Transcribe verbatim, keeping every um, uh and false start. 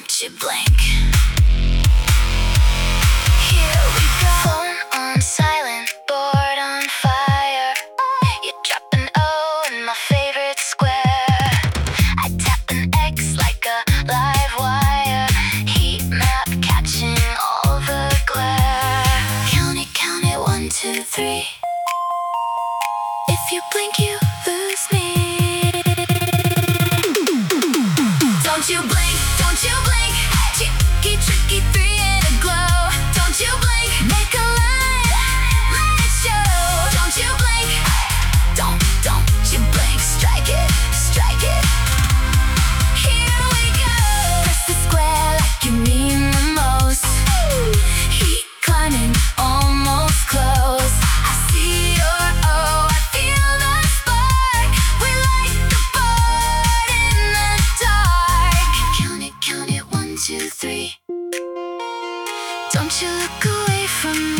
Don't you blink. Here we go. Phone on silent, board on fire. You drop an O in my favorite square. I tap an X like a live wire. Heat map catching all the glare. Count it, count it, one, two, three. If you blink, you lose me. Don't you blink, don't you blink. Tricky, tricky, three in a glow. Don't you blink, make a line, let it show. Don't you blink, don't, don't you blink. Strike it, strike it. Here we go. Press the square like you mean the most. Heat climbing, almost close. I see your O, I feel the spark. We light the board in the dark. Count it, count it, one, two, three. Don't you look away from me.